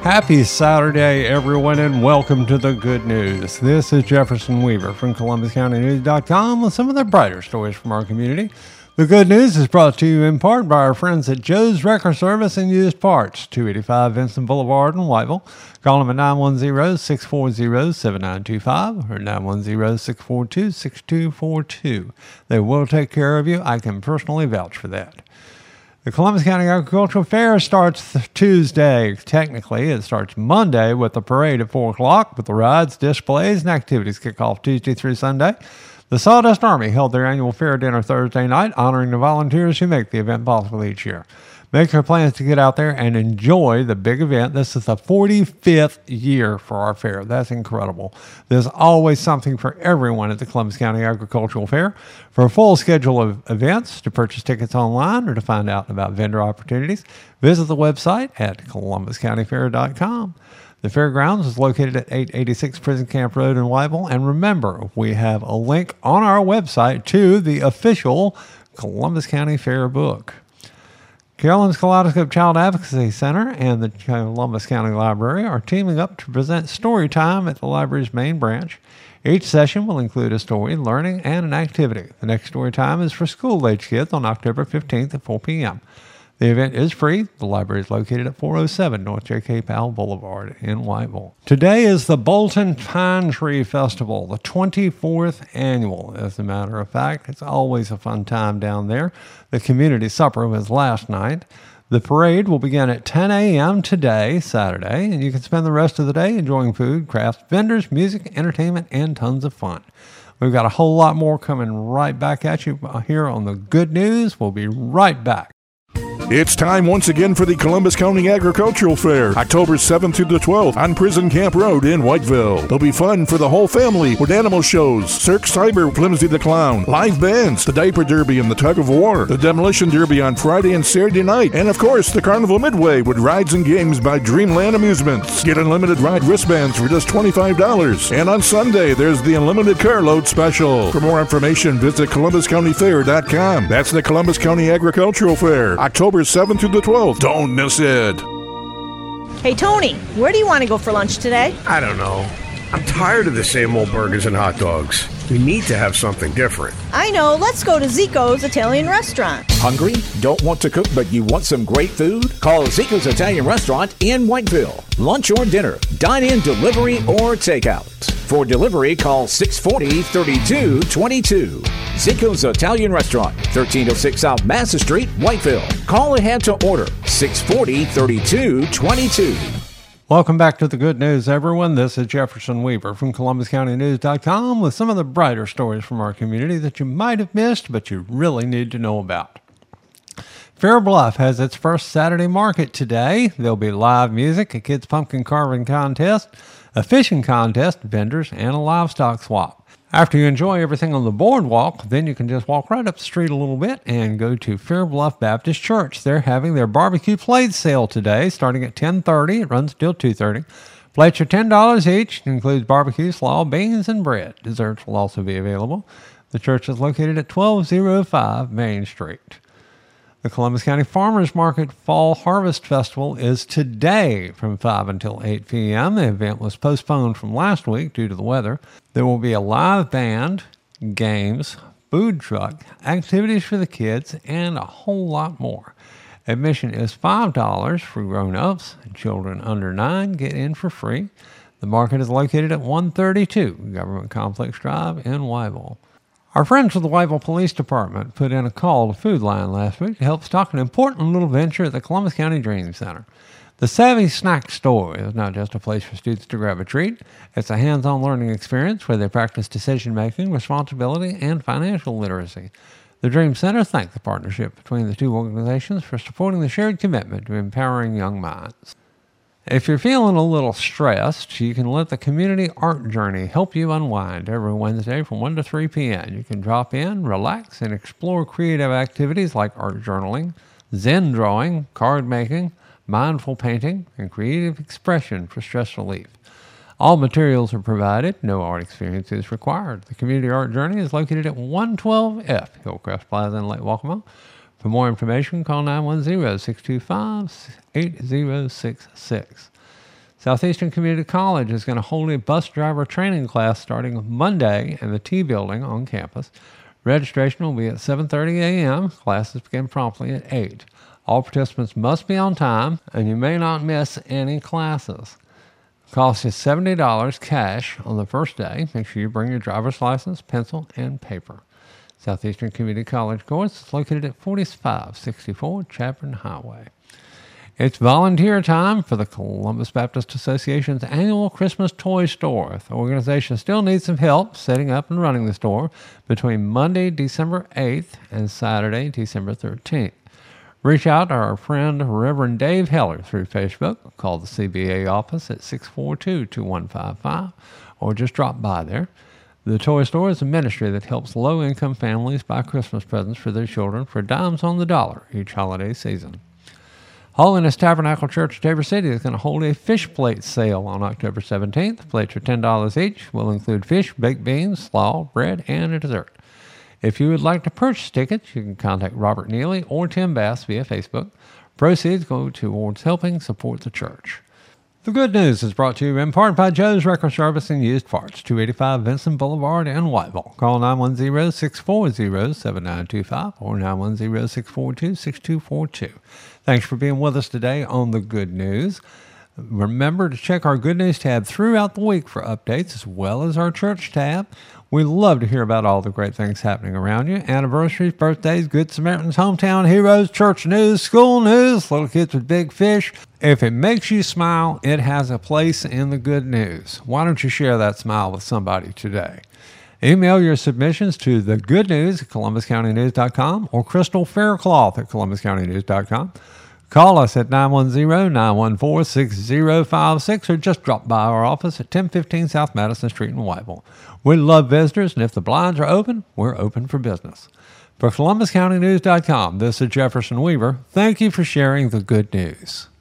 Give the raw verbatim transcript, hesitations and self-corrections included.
Happy Saturday, everyone, and welcome to the good news. This is Jefferson Weaver from Columbus County News dot com with some of the brighter stories from our community. The good news is brought to you in part by our friends at Joe's Wrecker Service and Used Parts, two eighty-five Vincent Boulevard in Whiteville. Call them at nine one zero, six four zero, seven nine two five or nine one zero, six four two, six two four two. They will take care of you. I can personally vouch for that. The Columbus County Agricultural Fair starts Tuesday. Technically, it starts Monday with the parade at four o'clock, with the rides, displays, and activities kick off Tuesday through Sunday. The Sawdust Army held their annual fair dinner Thursday night, honoring the volunteers who make the event possible each year. Make your plans to get out there and enjoy the big event. This is the forty-fifth year for our fair. That's incredible. There's always something for everyone at the Columbus County Agricultural Fair. For a full schedule of events, to purchase tickets online, or to find out about vendor opportunities, visit the website at columbus county fair dot com. The fairgrounds is located at eight eighty-six Prison Camp Road in Whiteville. And remember, we have a link on our website to the official Columbus County Fair book. Carolyn's Kaleidoscope Child Advocacy Center and the Columbus County Library are teaming up to present story time at the library's main branch. Each session will include a story, learning, and an activity. The next story time is for school-age kids on October fifteenth at four p.m. The event is free. The library is located at four oh seven North J K Powell Boulevard in Whiteville. Today is the Bolton Pine Tree Festival, the twenty-fourth annual, as a matter of fact. It's always a fun time down there. The community supper was last night. The parade will begin at ten a.m. today, Saturday, and you can spend the rest of the day enjoying food, crafts, vendors, music, entertainment, and tons of fun. We've got a whole lot more coming right back at you here on the Good News. We'll be right back. It's time once again for the Columbus County Agricultural Fair, October seventh through the twelfth on Prison Camp Road in Whiteville. There'll be fun for the whole family with animal shows, Cirque Cyber, Flimsy the Clown, live bands, the Diaper Derby and the Tug of War, the Demolition Derby on Friday and Saturday night, and of course the Carnival Midway with rides and games by Dreamland Amusements. Get unlimited ride wristbands for just twenty-five dollars. And on Sunday, there's the Unlimited Carload Special. For more information, visit columbus county fair dot com. That's the Columbus County Agricultural Fair, October seventh through the twelfth. Don't miss it. Hey, Tony, where do you want to go for lunch today? I don't know. I'm tired of the same old burgers and hot dogs. We need to have something different. I know. Let's go to Zico's Italian Restaurant. Hungry? Don't want to cook, but you want some great food? Call Zico's Italian Restaurant in Whiteville. Lunch or dinner, dine-in, delivery, or takeout. For delivery, call six four zero, three two two two. Zico's Italian Restaurant, thirteen oh six South Massey Street, Whiteville. Call ahead to order, six four zero, three two two two. Welcome back to the Good News, everyone. This is Jefferson Weaver from Columbus County News dot com with some of the brighter stories from our community that you might have missed, but you really need to know about. Fair Bluff has its first Saturday market today. There'll be live music, a kids' pumpkin carving contest, a fishing contest, vendors, and a livestock swap. After you enjoy everything on the boardwalk, then you can just walk right up the street a little bit and go to Fair Bluff Baptist Church. They're having their barbecue plate sale today, starting at ten thirty. It runs till two thirty. Plates are ten dollars each. It includes barbecue, slaw, beans, and bread. Desserts will also be available. The church is located at twelve oh five Main Street. The Columbus County Farmers Market Fall Harvest Festival is today from five until eight p.m. The event was postponed from last week due to the weather. There will be a live band, games, food truck, activities for the kids, and a whole lot more. Admission is five dollars for grown-ups. Children under nine get in for free. The market is located at one thirty-two Government Complex Drive in Whiteville. Our friends with the Whiteville Police Department put in a call to Food Line last week to help stock an important little venture at the Columbus County Dream Center. The Savvy Snack Store is not just a place for students to grab a treat. It's a hands-on learning experience where they practice decision-making, responsibility, and financial literacy. The Dream Center thanked the partnership between the two organizations for supporting the shared commitment to empowering young minds. If you're feeling a little stressed, you can let the Community Art Journey help you unwind every Wednesday from one to three p.m. You can drop in, relax, and explore creative activities like art journaling, Zen drawing, card making, mindful painting, and creative expression for stress relief. All materials are provided. No art experience is required. The Community Art Journey is located at one twelve F Hillcrest Plaza in Lake Waccamaw. For more information, call nine one zero, six two five, eight zero six six. Southeastern Community College is going to hold a bus driver training class starting Monday in the T building on campus. Registration will be at seven thirty a.m. Classes begin promptly at eight. All participants must be on time, and you may not miss any classes. The cost is seventy dollars cash on the first day. Make sure you bring your driver's license, pencil, and paper. Southeastern Community College course is located at forty-five sixty-four Chapman Highway. It's volunteer time for the Columbus Baptist Association's annual Christmas toy store. The organization still needs some help setting up and running the store between Monday, December eighth and Saturday, December thirteenth. Reach out to our friend Reverend Dave Heller through Facebook. Call the C B A office at six four two, two one five five or just drop by there. The toy store is a ministry that helps low-income families buy Christmas presents for their children for dimes on the dollar each holiday season. Holiness Tabernacle Church, Tabor City is going to hold a fish plate sale on October seventeenth. Plates are ten dollars each. Will include fish, baked beans, slaw, bread, and a dessert. If you would like to purchase tickets, you can contact Robert Neely or Tim Bass via Facebook. Proceeds go towards helping support the church. The Good News is brought to you in part by Joe's Record Service and Used Parts, two eighty-five Vincent Boulevard in Whiteville. Call nine one zero, six four zero, seven nine two five or nine one zero, six four two, six two four two. Thanks for being with us today on The Good News. Remember to check our Good News tab throughout the week for updates as well as our church tab. We love to hear about all the great things happening around you. Anniversaries, birthdays, Good Samaritans, hometown heroes, church news, school news, little kids with big fish. If it makes you smile, it has a place in the Good News. Why don't you share that smile with somebody today? Email your submissions to thegoodnews at columbus county news dot com or Crystal Faircloth at columbus county news dot com. Call us at nine one zero, nine one four, six zero five six or just drop by our office at ten fifteen South Madison Street in Whiteville. We love visitors, and if the blinds are open, we're open for business. For columbus county news dot com, this is Jefferson Weaver. Thank you for sharing the good news.